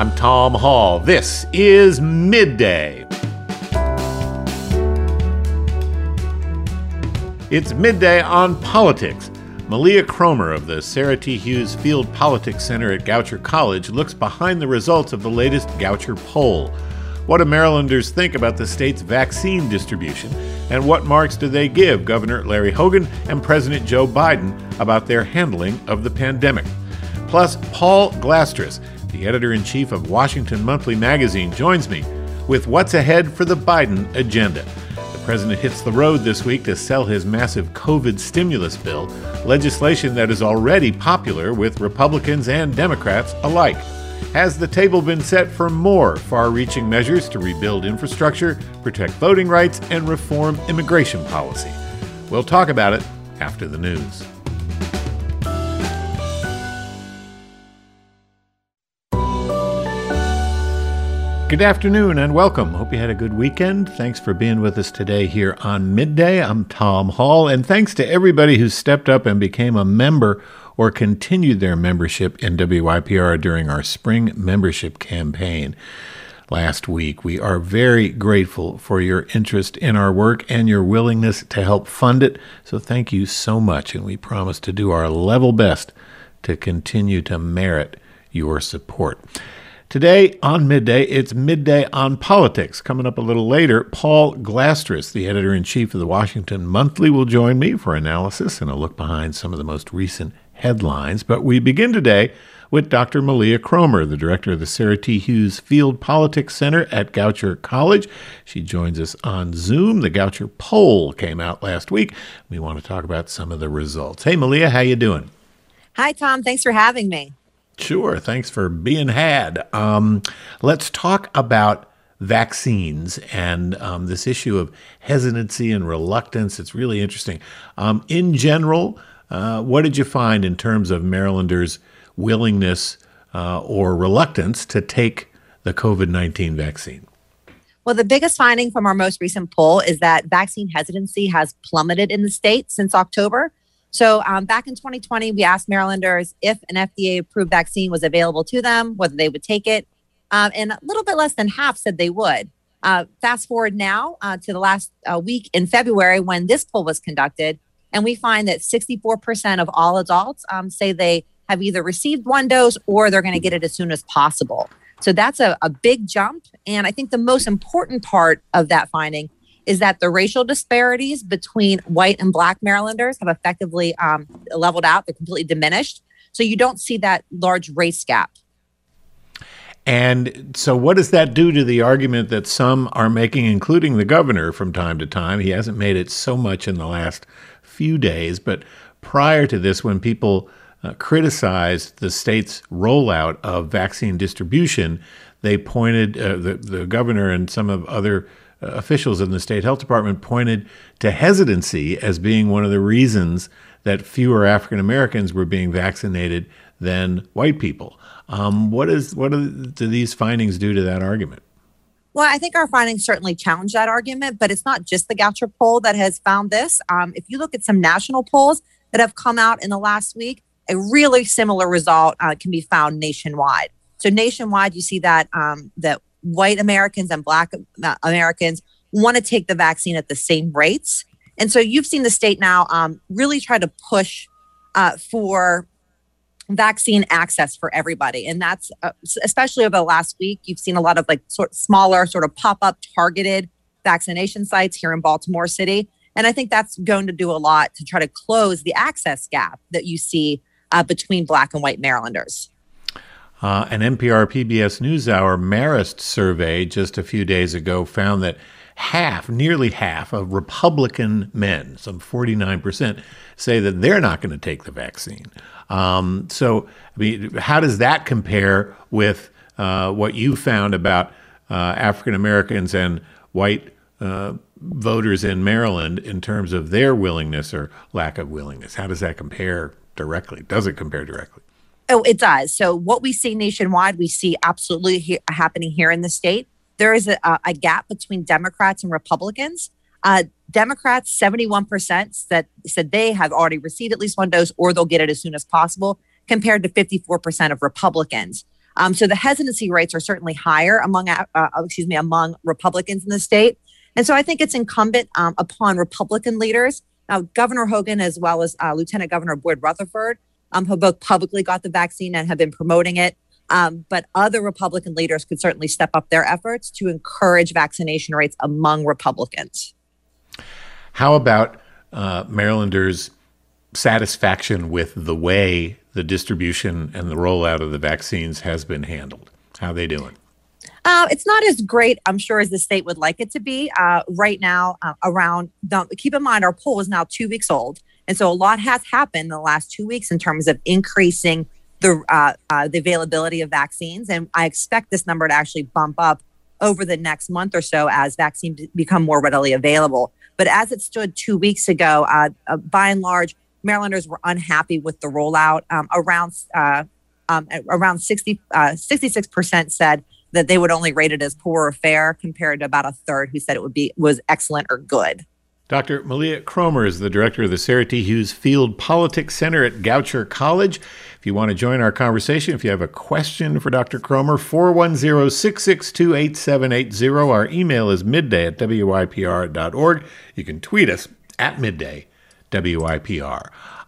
I'm Tom Hall. This is Midday. It's Midday on Politics. Malia Cromer of the Sarah T. Hughes Field Politics Center at Goucher College looks behind the results of the latest Goucher poll. What do Marylanders think about the state's vaccine distribution? And what marks do they give Governor Larry Hogan and President Joe Biden about their handling of the pandemic? Plus, Paul Glastris, the editor-in-chief of Washington Monthly Magazine, joins me with what's ahead for the Biden agenda. The president hits the road this week to sell his massive COVID stimulus bill, legislation that is already popular with Republicans and Democrats alike. Has the table been set for more far-reaching measures to rebuild infrastructure, protect voting rights, and reform immigration policy? We'll talk about it after the news. Good afternoon and welcome. Hope you had a good weekend. Thanks for being with us today here on Midday. I'm Tom Hall, and thanks to everybody who stepped up and became a member or continued their membership in WYPR during our spring membership campaign last week. We are very grateful for your interest in our work and your willingness to help fund it. So thank you so much, and we promise to do our level best to continue to merit your support. Today on Midday, it's Midday on Politics. Coming up a little later, Paul Glastris, the editor-in-chief of the Washington Monthly, will join me for analysis and a look behind some of the most recent headlines. But we begin today with Dr. Malia Cromer, the director of the Sarah T. Hughes Field Politics Center at Goucher College. She joins us on Zoom. The Goucher poll came out last week. We want to talk about some of the results. Hey, Malia, how you doing? Hi, Tom. Thanks for having me. Sure. Thanks for being had. Let's talk about vaccines and this issue of hesitancy and reluctance. It's really interesting. In general, what did you find in terms of Marylanders' willingness or reluctance to take the COVID-19 vaccine? Well, the biggest finding from our most recent poll is that vaccine hesitancy has plummeted in the state since October. So back in 2020, we asked Marylanders if an FDA-approved vaccine was available to them, whether they would take it. And a little bit less than half said they would. Fast forward now to the last week in February when this poll was conducted, and we find that 64% of all adults say they have either received one dose or they're going to get it as soon as possible. So that's a big jump. And I think the most important part of that finding is that the racial disparities between white and Black Marylanders have effectively leveled out. They're completely diminished. So you don't see that large race gap. And so what does that do to the argument that some are making, including the governor from time to time? He hasn't made it so much in the last few days, but prior to this, when people criticized the state's rollout of vaccine distribution, they pointed, the governor and some of other officials in the state health department pointed to hesitancy as being one of the reasons that fewer African Americans were being vaccinated than white people. Do these findings do to that argument? Well, I think our findings certainly challenge that argument, but it's not just the Goucher poll that has found this. If you look at some national polls that have come out in the last week, a really similar result can be found nationwide. So nationwide, you see that that white Americans and Black Americans want to take the vaccine at the same rates. And so you've seen the state now really try to push for vaccine access for everybody. And that's especially over the last week, you've seen a lot of smaller pop-up targeted vaccination sites here in Baltimore City. And I think that's going to do a lot to try to close the access gap that you see between Black and white Marylanders. An NPR PBS NewsHour Marist survey just a few days ago found that nearly half of Republican men, some 49%, say that they're not going to take the vaccine. So, I mean, how does that compare with what you found about African Americans and white voters in Maryland in terms of their willingness or lack of willingness? How does that compare directly? Does it compare directly? Oh, it does. So what we see nationwide, we see absolutely happening here in the state. There is a gap between Democrats and Republicans. Democrats, 71% said they have already received at least one dose or they'll get it as soon as possible, compared to 54% of Republicans. So the hesitancy rates are certainly higher among Republicans in the state. And so I think it's incumbent upon Republican leaders. Now, Governor Hogan, as well as Lieutenant Governor Boyd Rutherford, who both publicly got the vaccine and have been promoting it. But other Republican leaders could certainly step up their efforts to encourage vaccination rates among Republicans. How about Marylanders' satisfaction with the way the distribution and the rollout of the vaccines has been handled? How are they doing? It's not as great, I'm sure, as the state would like it to be. Right now, keep in mind, our poll is now 2 weeks old. And so a lot has happened in the last 2 weeks in terms of increasing the availability of vaccines. And I expect this number to actually bump up over the next month or so as vaccines become more readily available. But as it stood 2 weeks ago, by and large, Marylanders were unhappy with the rollout. Around 66% said that they would only rate it as poor or fair, compared to about a third who said it was excellent or good. Dr. Malia Cromer is the director of the Sarah T. Hughes Field Politics Center at Goucher College. If you want to join our conversation, if you have a question for Dr. Cromer, 410-662-8780. Our email is midday@wypr.org. You can tweet us at midday@wypr.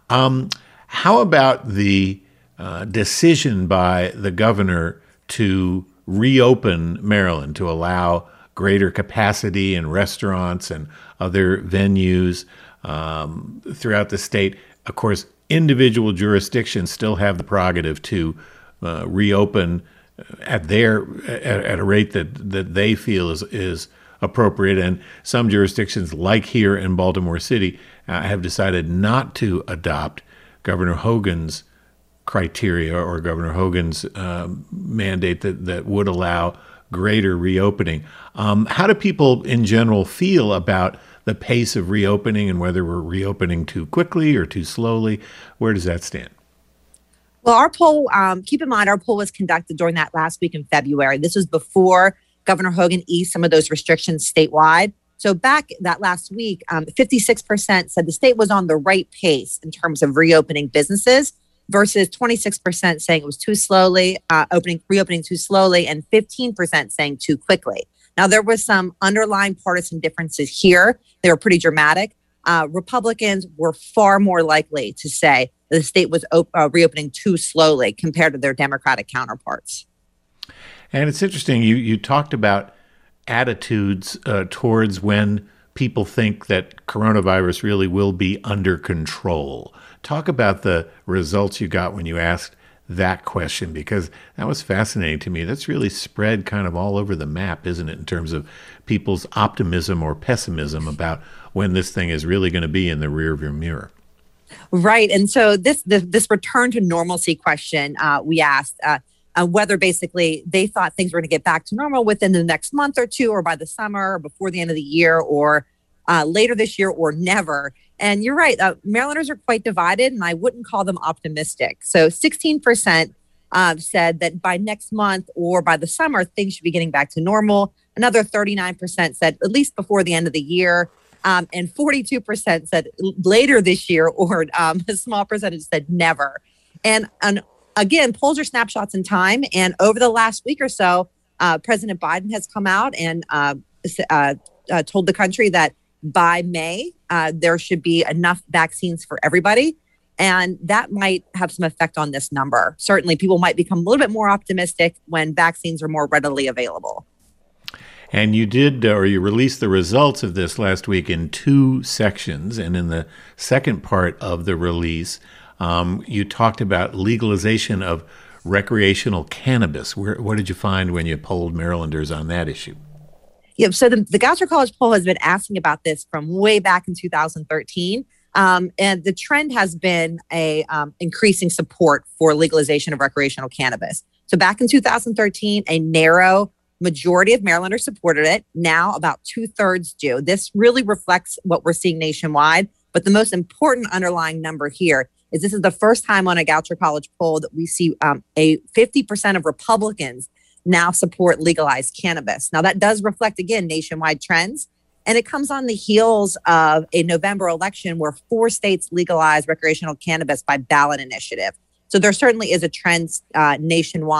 How about the decision by the governor to reopen Maryland, to allow greater capacity in restaurants and other venues throughout the state? Of course, individual jurisdictions still have the prerogative to reopen at a rate that they feel is appropriate. And some jurisdictions, like here in Baltimore City, have decided not to adopt Governor Hogan's criteria or Governor Hogan's mandate that would allow greater reopening. How do people in general feel about the pace of reopening and whether we're reopening too quickly or too slowly? Where does that stand? Well, our poll, keep in mind, our poll was conducted during that last week in February. This was before Governor Hogan eased some of those restrictions statewide. So back that last week, 56% said the state was on the right pace in terms of reopening businesses, versus 26% saying it was too slowly, reopening too slowly, and 15% saying too quickly. Now, there was some underlying partisan differences here. They were pretty dramatic. Republicans were far more likely to say the state was reopening too slowly compared to their Democratic counterparts. And it's interesting, you talked about attitudes towards when people think that coronavirus really will be under control. Talk about the results you got when you asked that question, because that was fascinating to me. That's really spread kind of all over the map, isn't it, in terms of people's optimism or pessimism about when this thing is really going to be in the rearview mirror. Right. And so this return to normalcy question, we asked whether basically they thought things were going to get back to normal within the next month or two, or by the summer, or before the end of the year, or later this year, or never. And you're right, Marylanders are quite divided, and I wouldn't call them optimistic. So 16% said that by next month or by the summer, things should be getting back to normal. Another 39% said at least before the end of the year. And 42% said later this year, or a small percentage said never. And again, polls are snapshots in time. And over the last week or so, President Biden has come out and told the country that by May, there should be enough vaccines for everybody. And that might have some effect on this number. Certainly, people might become a little bit more optimistic when vaccines are more readily available. And you released the results of this last week in two sections. And in the second part of the release, you talked about legalization of recreational cannabis. What did you find when you polled Marylanders on that issue? Yeah, so the Goucher College poll has been asking about this from way back in 2013. And the trend has been increasing support for legalization of recreational cannabis. So back in 2013, a narrow majority of Marylanders supported it. Now about 2/3 do. This really reflects what we're seeing nationwide. But the most important underlying number here is this is the first time on a Goucher College poll that we see a 50% of Republicans now support legalized cannabis. Now, that does reflect, again, nationwide trends. And it comes on the heels of a November election where 4 states legalized recreational cannabis by ballot initiative. So there certainly is a trend nationwide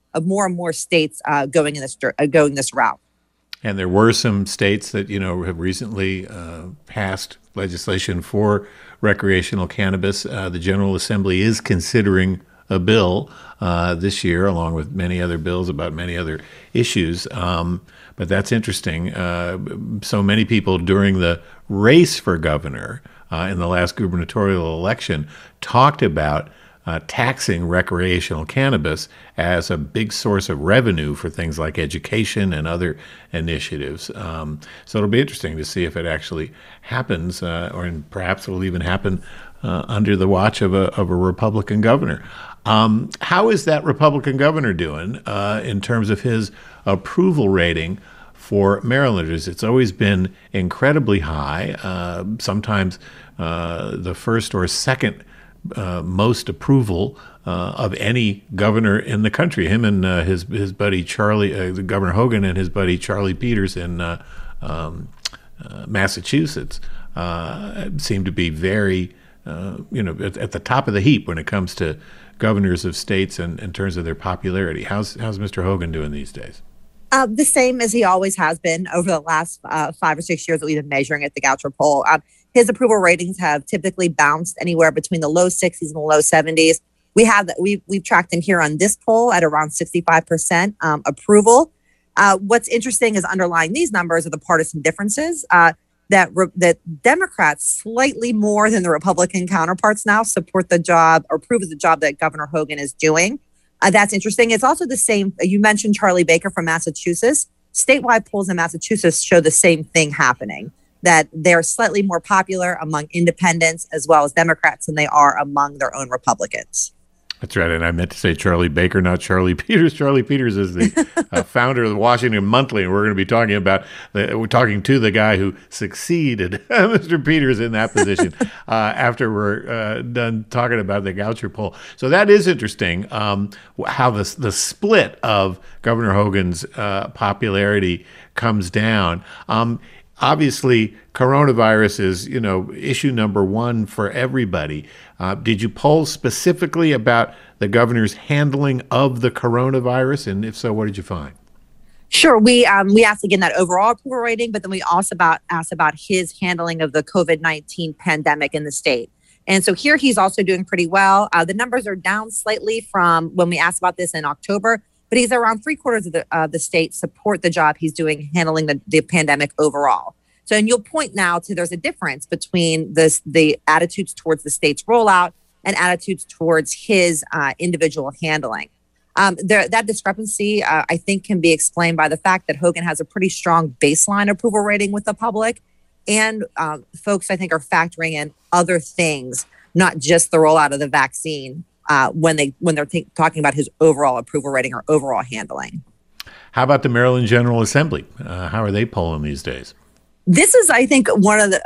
of more and more states going this route. And there were some states that, have recently passed legislation for recreational cannabis. The General Assembly is considering a bill this year, along with many other bills about many other issues. But that's interesting. So many people during the race for governor in the last gubernatorial election talked about taxing recreational cannabis as a big source of revenue for things like education and other initiatives. So it'll be interesting to see if it actually happens, or perhaps it'll even happen under the watch of a Republican governor. How is that Republican governor doing in terms of his approval rating for Marylanders? It's always been incredibly high, sometimes the first or second most approval of any governor in the country. Him and his buddy Charlie, Governor Hogan, and his buddy Charlie Peters in Massachusetts seem to be very, at the top of the heap when it comes to governors of states and in terms of their popularity. How's Mr. Hogan doing these days? The same as he always has been over the last 5 or 6 years that we've been measuring at the Goucher poll. His approval ratings have typically bounced anywhere between the low 60s and the low 70s. We've tracked him here on this poll at around 65% approval. What's interesting is underlying these numbers are the partisan differences that Democrats slightly more than the Republican counterparts now support the job or approve of the job that Governor Hogan is doing. That's interesting. It's also the same. You mentioned Charlie Baker from Massachusetts. Statewide polls in Massachusetts show the same thing happening, that they're slightly more popular among independents as well as Democrats than they are among their own Republicans. That's right. And I meant to say Charlie Baker, not Charlie Peters. Charlie Peters is the founder of the Washington Monthly. And we're going to be talking to the guy who succeeded Mr. Peters in that position after we're done talking about the Goucher poll. So that is interesting, how the split of Governor Hogan's popularity comes down. Obviously, coronavirus is, issue number one for everybody. Did you poll specifically about the governor's handling of the coronavirus? And if so, what did you find? Sure. We asked again that overall approval rating, but then we also asked about his handling of the COVID-19 pandemic in the state. And so here he's also doing pretty well. The numbers are down slightly from when we asked about this in October, but he's around 3/4 of the state support the job he's doing handling the pandemic overall. So, and you'll point now to there's a difference between the attitudes towards the state's rollout and attitudes towards his individual handling. That discrepancy, I think, can be explained by the fact that Hogan has a pretty strong baseline approval rating with the public. And folks, I think, are factoring in other things, not just the rollout of the vaccine when they're talking about his overall approval rating or overall handling. How about the Maryland General Assembly? How are they polling these days? This is, I think, one of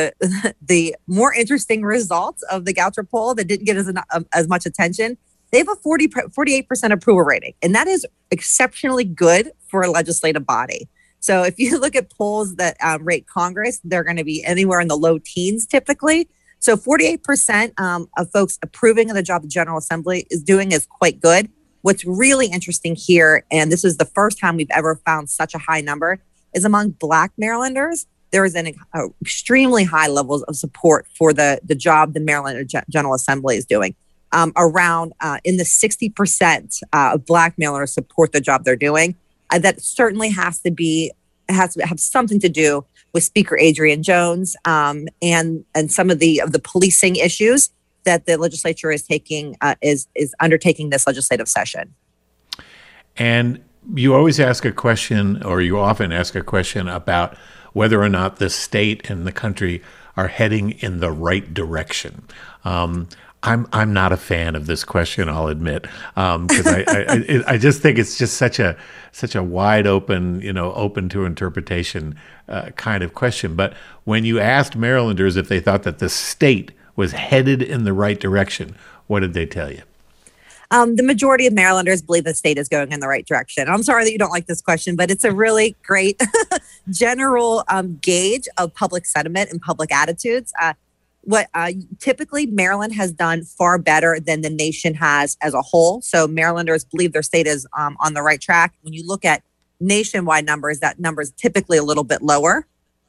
the more interesting results of the Goucher poll that didn't get as much attention. They have a 48% approval rating, and that is exceptionally good for a legislative body. So if you look at polls that rate Congress, they're going to be anywhere in the low teens typically. So 48% of folks approving of the job the General Assembly is doing is quite good. What's really interesting here, and this is the first time we've ever found such a high number, is among Black Marylanders. There is an extremely high levels of support for the job the Maryland General Assembly is doing. Around in the 60% of Black Marylanders support the job they're doing. That certainly has to have something to do with Speaker Adrian Jones and some of the policing issues that the legislature is taking is undertaking this legislative session. And you always ask a question, or you often ask a question about whether or not the state and the country are heading in the right direction. I'm not a fan of this question, I'll admit, because I just think it's just such a wide open, open to interpretation kind of question. But when you asked Marylanders if they thought that the state was headed in the right direction, what did they tell you? The majority of Marylanders believe the state is going in the right direction. I'm sorry that you don't like this question, but it's a really great general gauge of public sentiment and public attitudes. What typically Maryland has done far better than the nation has as a whole. So Marylanders believe their state is on the right track. When you look at nationwide numbers, that number is typically a little bit lower.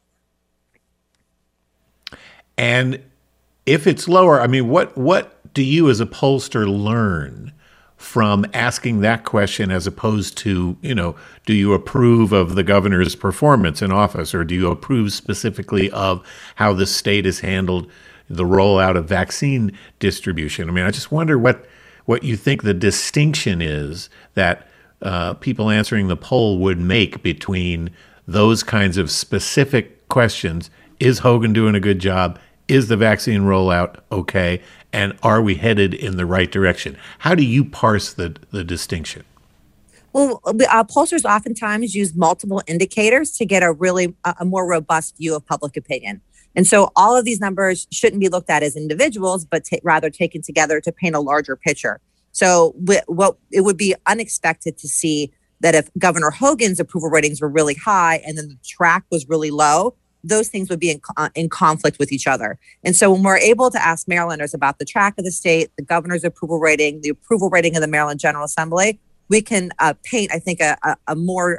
And if it's lower, I mean, what do you as a pollster learn from asking that question as opposed to, do you approve of the governor's performance in office, or do you approve specifically of how the state has handled the rollout of vaccine distribution? I mean, I just wonder what you think the distinction is that people answering the poll would make between those kinds of specific questions. Is Hogan doing a good job? Is the vaccine rollout okay? And are we headed in the right direction? How do you parse the distinction? Well, pollsters oftentimes use multiple indicators to get a more robust view of public opinion. And so all of these numbers shouldn't be looked at as individuals, but rather taken together to paint a larger picture. So it would be unexpected to see that if Governor Hogan's approval ratings were really high and then the track was really low, those things would be in conflict with each other. And so when we're able to ask Marylanders about the track of the state, the governor's approval rating, the approval rating of the Maryland General Assembly, we can paint, I think, a more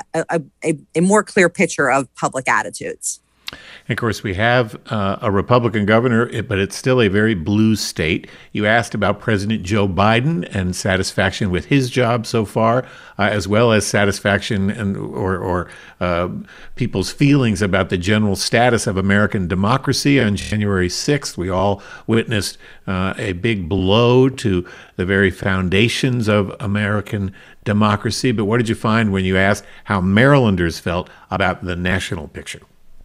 clear picture of public attitudes. And of course, we have a Republican governor, but it's still a very blue state. You asked about President Joe Biden and satisfaction with his job so far, as well as satisfaction or people's feelings about the general status of American democracy. On January 6th, we all witnessed a big blow to the very foundations of American democracy. But what did you find when you asked how Marylanders felt about the national picture?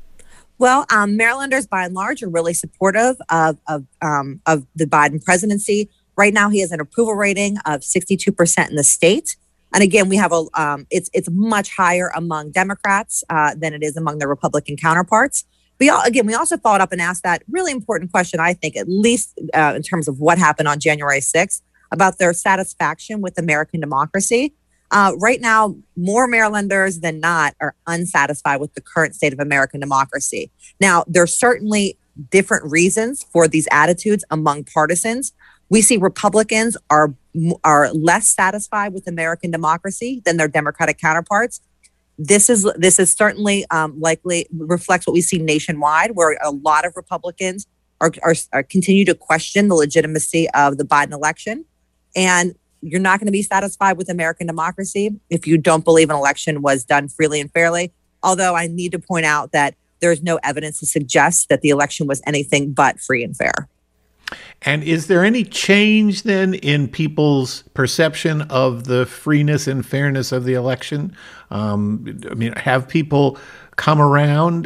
Well, Marylanders, by and large, are really supportive of the Biden presidency. Right now, he has an approval rating of 62% in the state. And again, we have it's much higher among Democrats than it is among their Republican counterparts. We also followed up and asked that really important question, I think, at least in terms of what happened on January 6th, about their satisfaction with American democracy. Right now, more Marylanders than not are unsatisfied with the current state of American democracy. Now, there are certainly different reasons for these attitudes among partisans. We see Republicans are less satisfied with American democracy than their Democratic counterparts. This is certainly likely reflects what we see nationwide, where a lot of Republicans are continue to question the legitimacy of the Biden election. And you're not going to be satisfied with American democracy if you don't believe an election was done freely and fairly. Although I need to point out that there's no evidence to suggest that the election was anything but free and fair. And is there any change then in people's perception of the freeness and fairness of the election? I mean, have people come around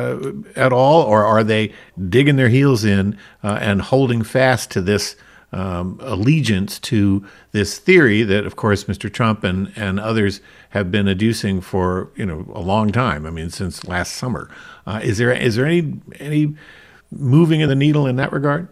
at all, or are they digging their heels in and holding fast to this allegiance to this theory that, of course, Mr. Trump and others have been adducing for a long time? I mean, since last summer. Is there any moving of the needle in that regard?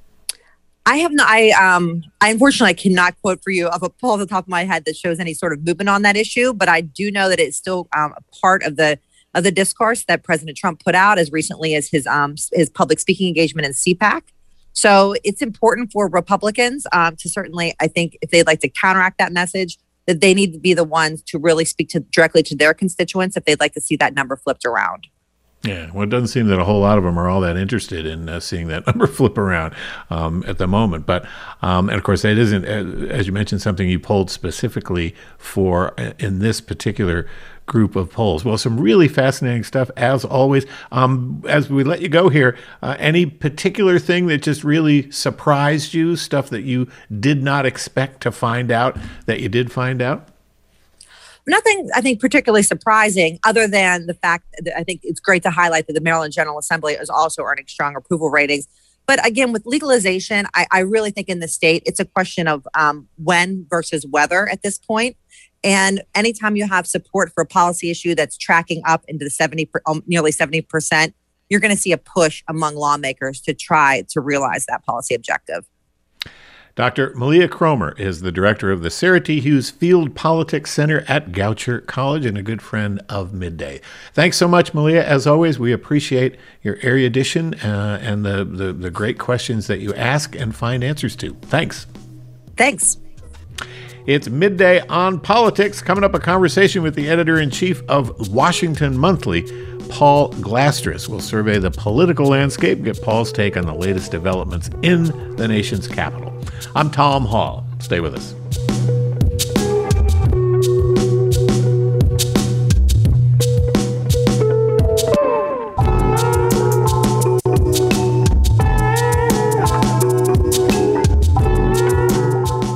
I have not. I unfortunately cannot quote for you of a poll off the top of my head that shows any sort of movement on that issue. But I do know that it's still a part of the discourse that President Trump put out as recently as his public speaking engagement in CPAC. So it's important for Republicans to certainly, I think, if they'd like to counteract that message, that they need to be the ones to really speak directly to their constituents if they'd like to see that number flipped around. Yeah, well, it doesn't seem that a whole lot of them are all that interested in seeing that number flip around at the moment. But, and of course, that isn't, as you mentioned, something you polled specifically for in this particular group of polls. Well, some really fascinating stuff, as always. As we let you go here, any particular thing that just really surprised you, stuff that you did not expect to find out that you did find out? Nothing, I think, particularly surprising, other than the fact that I think it's great to highlight that the Maryland General Assembly is also earning strong approval ratings. But again, with legalization, I really think in the state, it's a question of when versus whether at this point. And anytime you have support for a policy issue that's tracking up into the nearly 70%, you're going to see a push among lawmakers to try to realize that policy objective. Dr. Malia Cromer is the director of the Sarah T. Hughes Field Politics Center at Goucher College and a good friend of Midday. Thanks so much, Malia. As always, we appreciate your erudition and the great questions that you ask and find answers to. Thanks. Thanks. It's Midday on Politics. Coming up, a conversation with the editor-in-chief of Washington Monthly, Paul Glastris. We'll survey the political landscape, get Paul's take on the latest developments in the nation's capital. I'm Tom Hall. Stay with us.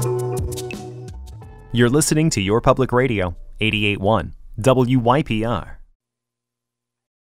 You're listening to Your Public Radio, 88.1 WYPR.